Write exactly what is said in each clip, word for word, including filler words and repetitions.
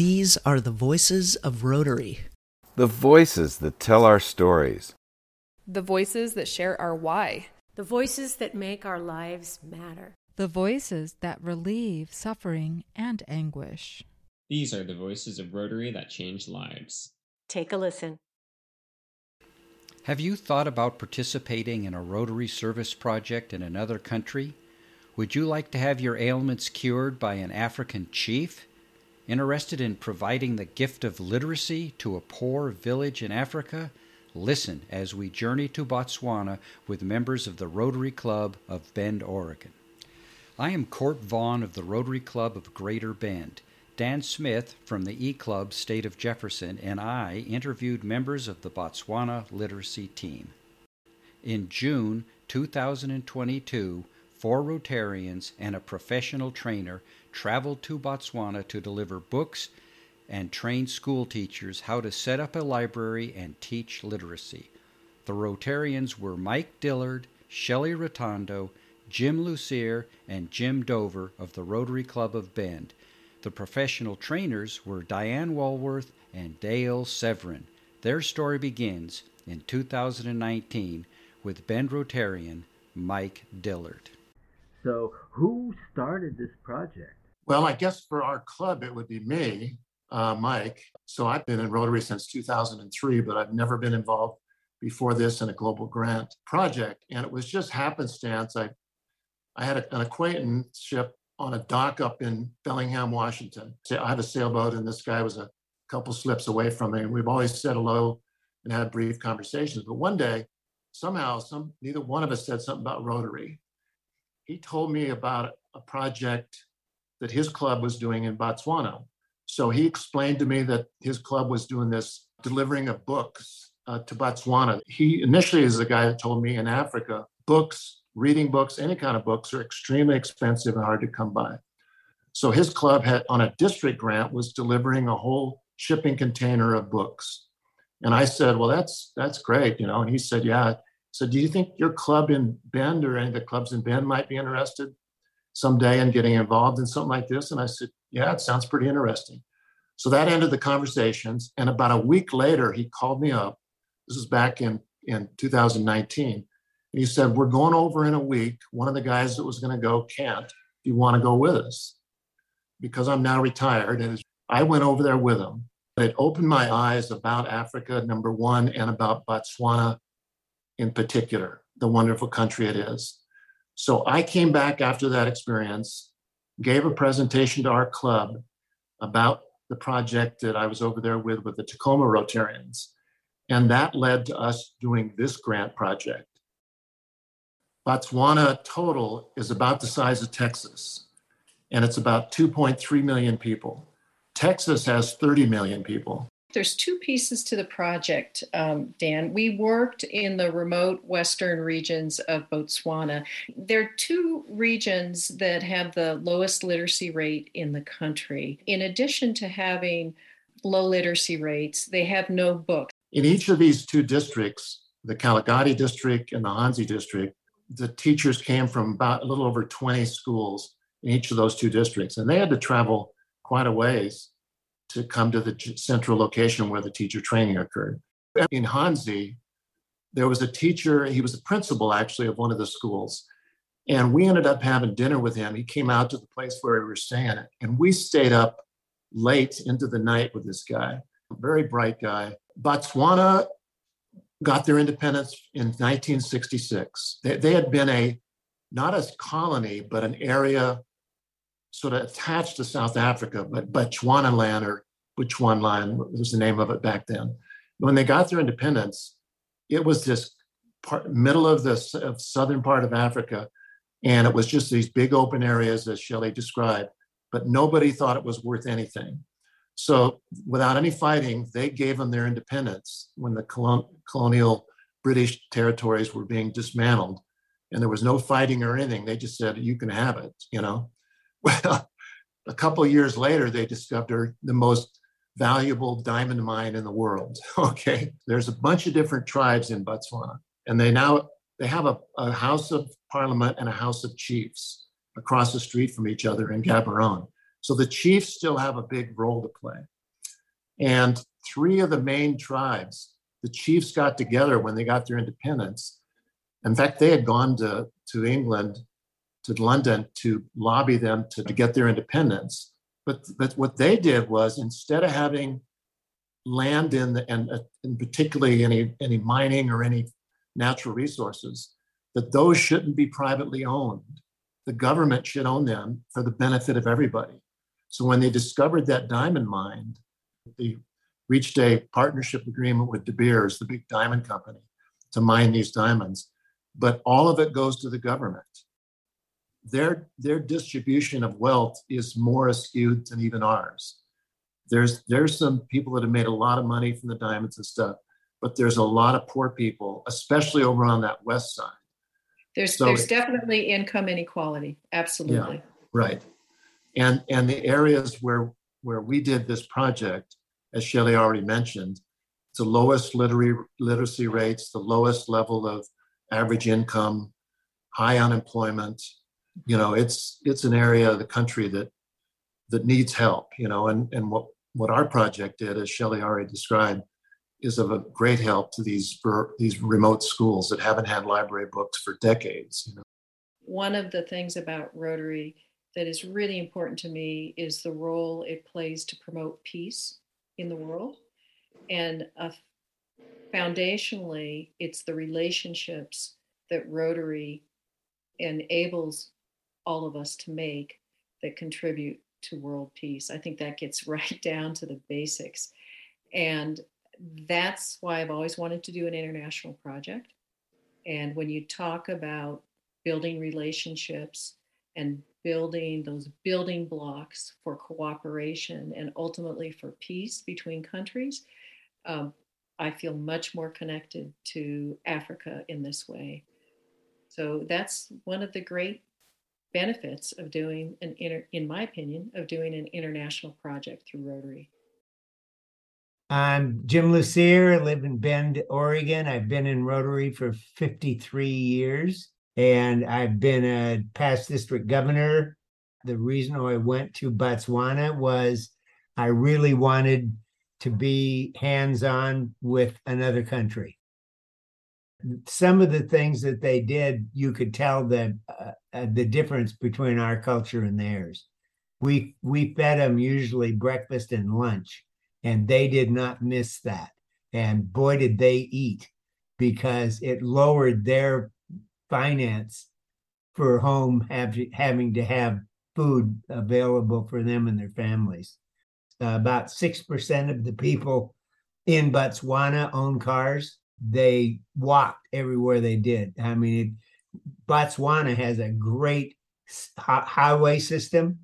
These are the voices of Rotary. The voices that tell our stories. The voices that share our why. The voices that make our lives matter. The voices that relieve suffering and anguish. These are the voices of Rotary that change lives. Take a listen. Have you thought about participating in a Rotary service project in another country? Would you like to have your ailments cured by an African chief? Interested in providing the gift of literacy to a poor village in Africa? Listen as we journey to Botswana with members of the Rotary Club of Bend, Oregon. I am Court Vaughn of the Rotary Club of Greater Bend. Dan Smith from the E-Club State of Jefferson and I interviewed members of the Botswana literacy team. In June two thousand twenty-two, four Rotarians and a professional trainer traveled to Botswana to deliver books and train school teachers how to set up a library and teach literacy. The Rotarians were Mike Dillard, Shelley Rotondo, Jim Lucier, and Jim Dover of the Rotary Club of Bend. The professional trainers were Diane Walworth and Dale Severin. Their story begins in two thousand nineteen with Bend Rotarian Mike Dillard. So who started this project? Well, I guess for our club, it would be me, uh, Mike. So I've been in Rotary since two thousand three, but I've never been involved before this in a global grant project. And it was just happenstance. I, I had a, an acquaintanceship on a dock up in Bellingham, Washington. I had a sailboat and this guy was a couple slips away from me. And we've always said hello and had brief conversations. But one day, somehow, some neither one of us said something about Rotary. He told me about a project that his club was doing in Botswana. So he explained to me that his club was doing this delivering of books uh, to Botswana. He initially is the guy that told me in Africa, books, reading books, any kind of books are extremely expensive and hard to come by. So his club had, on a district grant, was delivering a whole shipping container of books. And I said, well, that's that's great, you know. And he said, yeah. So do you think your club in Bend or any of the clubs in Bend might be interested someday in getting involved in something like this? And I said, yeah, it sounds pretty interesting. So that ended the conversations. And about a week later, he called me up. This is back in, in two thousand nineteen. And he said, we're going over in a week. One of the guys that was going to go can't. Do you want to go with us? Because I'm now retired. And I went over there with him. It opened my eyes about Africa, number one, and about Botswana in particular, the wonderful country it is. So I came back after that experience, gave a presentation to our club about the project that I was over there with, with the Tacoma Rotarians. And that led to us doing this grant project. Botswana total is about the size of Texas, and it's about two point three million people. Texas has thirty million people. There's two pieces to the project, um, Dan. We worked in the remote western regions of Botswana. There are two regions that have the lowest literacy rate in the country. In addition to having low literacy rates, they have no books. In each of these two districts, the Kaligati district and the Hansi district, the teachers came from about a little over twenty schools in each of those two districts, and they had to travel quite a ways to come to the central location where the teacher training occurred. In Hansi, there was a teacher, he was the principal actually of one of the schools, and we ended up having dinner with him. He came out to the place where we were staying, and we stayed up late into the night with this guy, a very bright guy. Botswana got their independence in nineteen sixty-six. They, they had been a, not a colony, but an area sort of attached to South Africa, but Bechuanaland or Bechuanaland was the name of it back then. When they got their independence, it was this part, middle of the of southern part of Africa, and it was just these big open areas, as Shelley described, but nobody thought it was worth anything. So without any fighting, they gave them their independence when the colon- colonial British territories were being dismantled, and there was no fighting or anything. They just said, you can have it, you know. Well, a couple of years later, they discovered the most valuable diamond mine in the world. Okay, there's a bunch of different tribes in Botswana, and they now they have a, a House of Parliament and a House of Chiefs across the street from each other in Gaborone. So the chiefs still have a big role to play. And three of the main tribes, the chiefs got together when they got their independence. In fact, they had gone to, to England, to London, to lobby them to, to get their independence. But, but what they did was, instead of having land in, the, and, and particularly any, any mining or any natural resources, that those shouldn't be privately owned. The government should own them for the benefit of everybody. So when they discovered that diamond mine, they reached a partnership agreement with De Beers, the big diamond company, to mine these diamonds. But all of it goes to the government. Their, their distribution of wealth is more skewed than even ours. There's, there's some people that have made a lot of money from the diamonds and stuff, but there's a lot of poor people, especially over on that west side. There's, so, there's definitely income inequality. Absolutely. Yeah, right. And, and the areas where, where we did this project, as Shelley already mentioned, it's the lowest literary, literacy rates, the lowest level of average income, high unemployment. You know, it's it's an area of the country that that needs help, you know, and, and what, what our project did, as Shelley already described, is of a great help to these for these remote schools that haven't had library books for decades. You know? One of the things about Rotary that is really important to me is the role it plays to promote peace in the world. And uh, foundationally, it's the relationships that Rotary enables all of us to make that contribute to world peace. I think that gets right down to the basics. And that's why I've always wanted to do an international project. And when you talk about building relationships and building those building blocks for cooperation and ultimately for peace between countries, um, I feel much more connected to Africa in this way. So that's one of the great benefits of doing an inter, in my opinion, of doing an international project through Rotary. I'm Jim Lucier, I live in Bend, Oregon. I've been in Rotary for fifty-three years, and I've been a past district governor. The reason I went to Botswana was I really wanted to be hands-on with another country. Some of the things that they did, you could tell that uh, uh, the difference between our culture and theirs. We we fed them usually breakfast and lunch, and they did not miss that. And boy, did they eat, because it lowered their finance for home have, having to have food available for them and their families. Uh, about six percent of the people in Botswana own cars. They walked everywhere they did. I mean, it, Botswana has a great hi- highway system.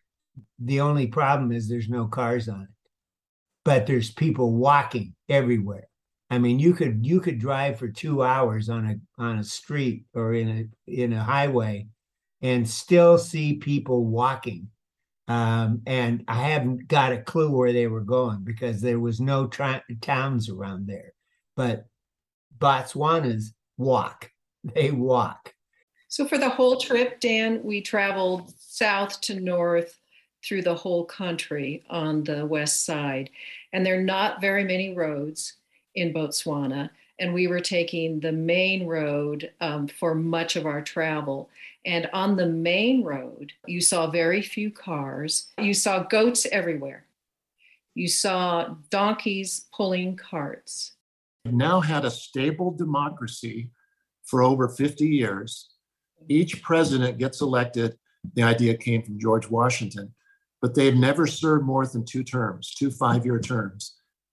The only problem is there's no cars on it, but there's people walking everywhere. I mean, you could you could drive for two hours on a on a street or in a in a highway and still see people walking. Um, and I haven't got a clue where they were going because there was no tra- towns around there. But Botswanas walk. They walk. So for the whole trip, Dan, we traveled south to north through the whole country on the west side. And there are not very many roads in Botswana. And we were taking the main road um, for much of our travel. And on the main road, you saw very few cars. You saw goats everywhere. You saw donkeys pulling carts. We've now had a stable democracy for over fifty years. Each president gets elected. The idea came from George Washington, but they've never served more than two terms, two five-year terms.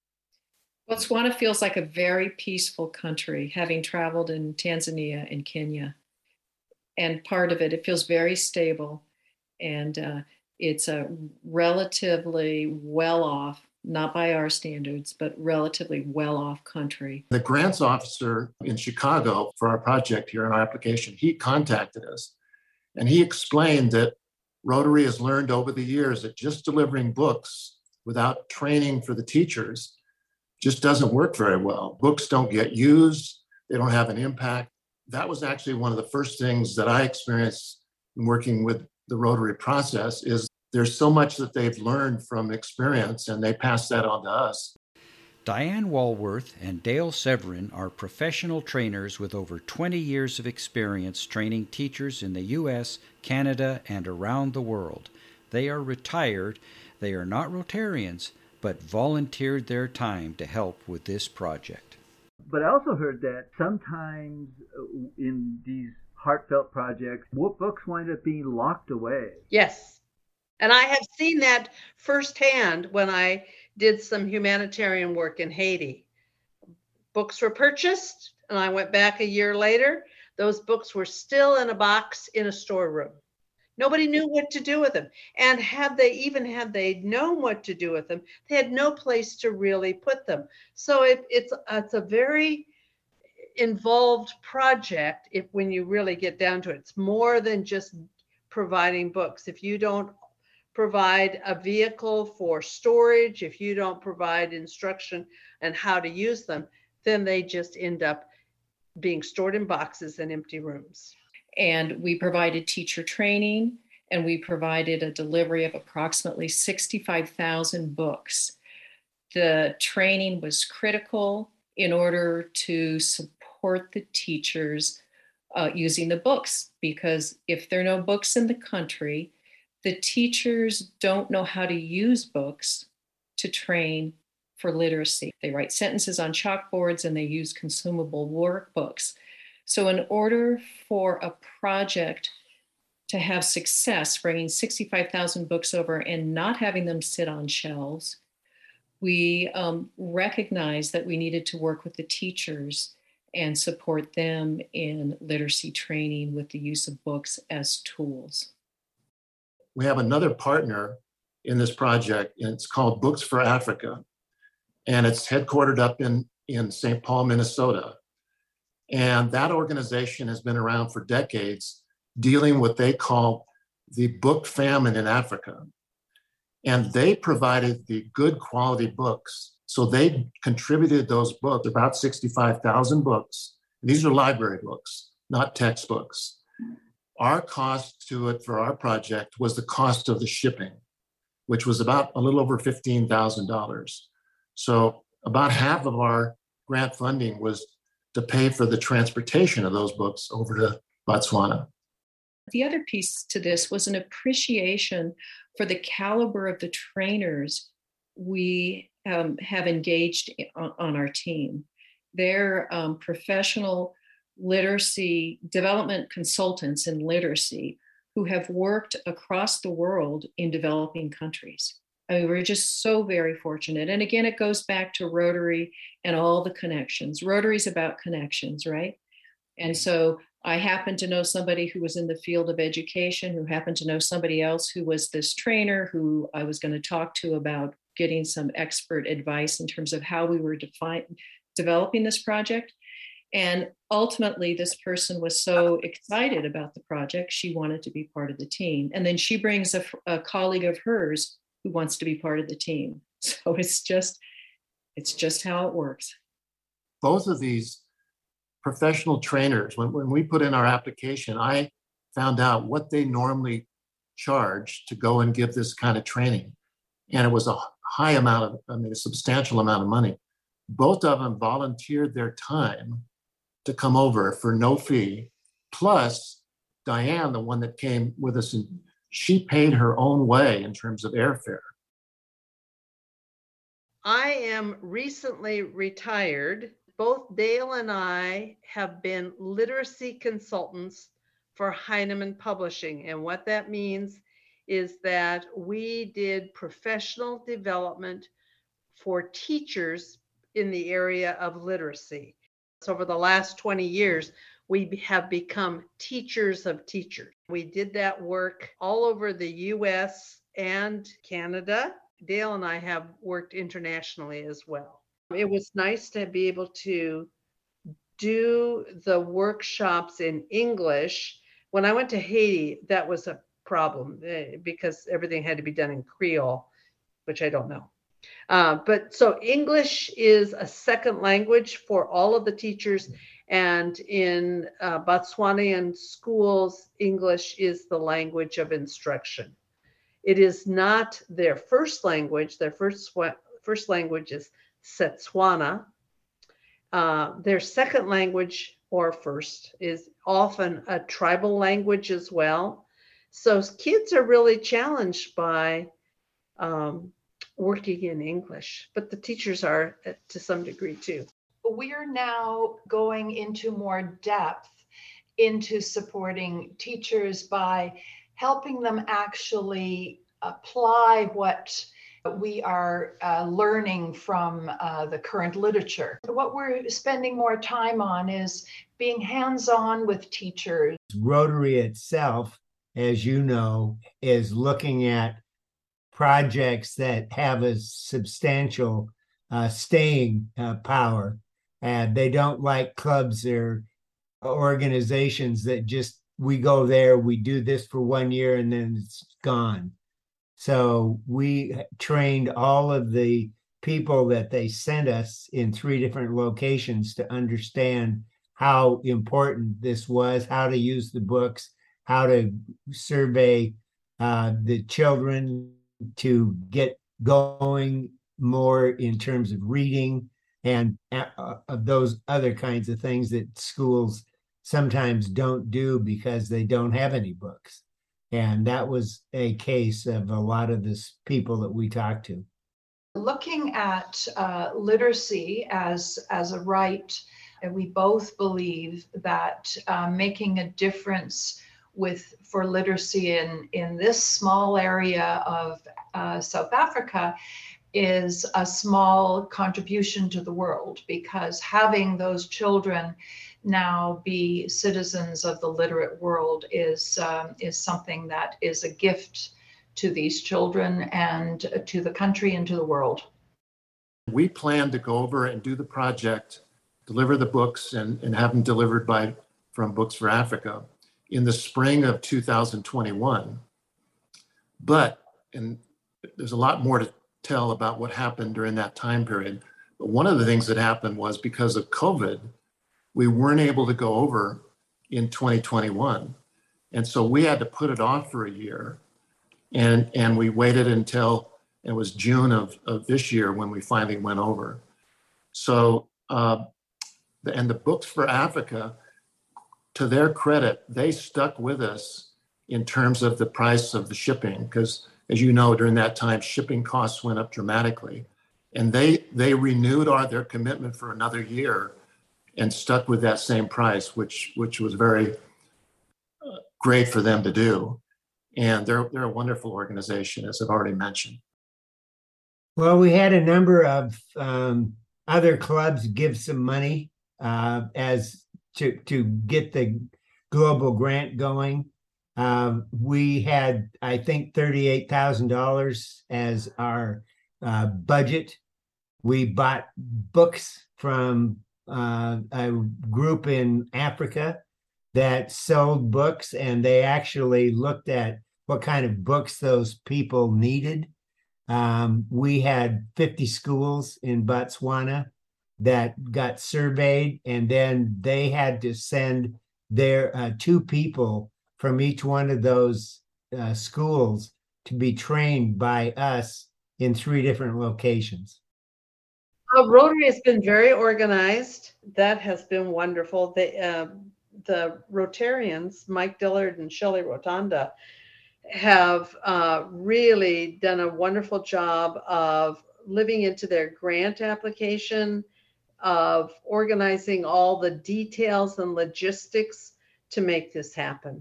Botswana feels like a very peaceful country, having traveled in Tanzania and Kenya. And part of it, it feels very stable. And uh, it's a relatively well-off, not by our standards, but relatively well-off country. The grants officer in Chicago for our project here in our application, he contacted us. And he explained that Rotary has learned over the years that just delivering books without training for the teachers just doesn't work very well. Books don't get used. They don't have an impact. That was actually one of the first things that I experienced in working with the Rotary process, is there's so much that they've learned from experience, and they pass that on to us. Diane Walworth and Dale Severin are professional trainers with over twenty years of experience training teachers in the U S, Canada, and around the world. They are retired. They are not Rotarians, but volunteered their time to help with this project. But I also heard that sometimes in these heartfelt projects, books wind up being locked away. Yes. And I have seen that firsthand when I did some humanitarian work in Haiti. Books were purchased, and I went back a year later. Those books were still in a box in a storeroom. Nobody knew what to do with them. And had they even had they known what to do with them, they had no place to really put them. So it, it's it's a very involved project if when you really get down to it. It's more than just providing books. If you don't provide a vehicle for storage, if you don't provide instruction on how to use them, then they just end up being stored in boxes in empty rooms. And we provided teacher training, and we provided a delivery of approximately sixty-five thousand books. The training was critical in order to support the teachers uh, using the books, because if there are no books in the country, the teachers don't know how to use books to train for literacy. They write sentences on chalkboards and they use consumable workbooks. So in order for a project to have success, bringing sixty-five thousand books over and not having them sit on shelves, we um, recognized that we needed to work with the teachers and support them in literacy training with the use of books as tools. We have another partner in this project, and it's called Books for Africa. And it's headquartered up in, in Saint Paul, Minnesota. And that organization has been around for decades, dealing with what they call the book famine in Africa. And they provided the good quality books. So they contributed those books, about sixty-five thousand books. These are library books, not textbooks. Our cost to it for our project was the cost of the shipping, which was about a little over fifteen thousand dollars. So about half of our grant funding was to pay for the transportation of those books over to Botswana. The other piece to this was an appreciation for the caliber of the trainers we um, have engaged on, on our team. They're um, professional literacy development consultants in literacy who have worked across the world in developing countries. I mean, we're just so very fortunate. And again, it goes back to Rotary and all the connections. Rotary's about connections, right? And so I happen to know somebody who was in the field of education, who happened to know somebody else who was this trainer who I was going to talk to about getting some expert advice in terms of how we were define, developing this project. And ultimately, this person was so excited about the project, she wanted to be part of the team. And then she brings a, a colleague of hers who wants to be part of the team. So it's just, it's just how it works. Both of these professional trainers, when, when we put in our application, I found out what they normally charge to go and give this kind of training. And it was a high amount of, I mean, a substantial amount of money. Both of them volunteered their time to come over for no fee. Plus, Diane, the one that came with us, and she paid her own way in terms of airfare. I am recently retired. Both Dale and I have been literacy consultants for Heinemann Publishing. And what that means is that we did professional development for teachers in the area of literacy. So over the last twenty years, we have become teachers of teachers. We did that work all over the U S and Canada. Dale and I have worked internationally as well. It was nice to be able to do the workshops in English. When I went to Haiti, that was a problem because everything had to be done in Creole, which I don't know. Uh, but so English is a second language for all of the teachers. And in uh, Botswanian schools, English is the language of instruction. It is not their first language. Their first, first language is Setswana. Uh, their second language, or first, is often a tribal language as well. So kids are really challenged by um, working in English, but the teachers are to some degree too. We are now going into more depth into supporting teachers by helping them actually apply what we are uh, learning from uh, the current literature. What we're spending more time on is being hands-on with teachers. Rotary itself, as you know, is looking at projects that have a substantial uh, staying uh, power. And they don't like clubs or organizations that just, we go there, we do this for one year and then it's gone. So we trained all of the people that they sent us in three different locations to understand how important this was, how to use the books, how to survey uh, the children to get going more in terms of reading and uh, of those other kinds of things that schools sometimes don't do because they don't have any books. And that was a case of a lot of the people that we talked to. Looking at uh, literacy as, as a right, and we both believe that uh, making a difference with for literacy in, in this small area of uh, South Africa is a small contribution to the world, because having those children now be citizens of the literate world is um, is something that is a gift to these children and to the country and to the world. We plan to go over and do the project, deliver the books, and, and have them delivered by from Books for Africa in the spring of two thousand twenty-one. But, and there's a lot more to tell about what happened during that time period. But one of the things that happened was because of COVID, we weren't able to go over in twenty twenty-one. And so we had to put it off for a year. And, and we waited until it was June of, of this year when we finally went over. So, uh, the, and the Books for Africa, to their credit, they stuck with us in terms of the price of the shipping, because as you know, during that time, shipping costs went up dramatically. And they, they renewed our, their commitment for another year and stuck with that same price, which which was very uh, great for them to do. And they're they're a wonderful organization, as I've already mentioned. Well, we had a number of um, other clubs give some money uh, as to to get the global grant going. Uh, we had, I think, thirty-eight thousand dollars as our uh, budget. We bought books from Uh, a group in Africa that sold books, and they actually looked at what kind of books those people needed. Um, we had fifty schools in Botswana that got surveyed, and then they had to send their uh, two people from each one of those uh, schools to be trained by us in three different locations. Uh, Rotary has been very organized. That has been wonderful. The, uh, the Rotarians, Mike Dillard and Shelley Rotunda, have uh, really done a wonderful job of living into their grant application, of organizing all the details and logistics to make this happen.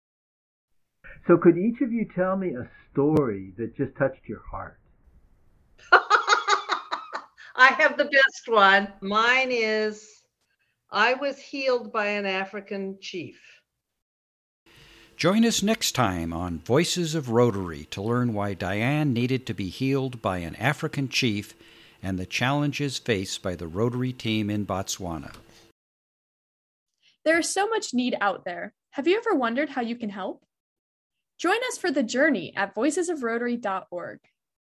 So could each of you tell me a story that just touched your heart? I have the best one. Mine is, I was healed by an African chief. Join us next time on Voices of Rotary to learn why Diane needed to be healed by an African chief and the challenges faced by the Rotary team in Botswana. There is so much need out there. Have you ever wondered how you can help? Join us for the journey at voices of rotary dot org.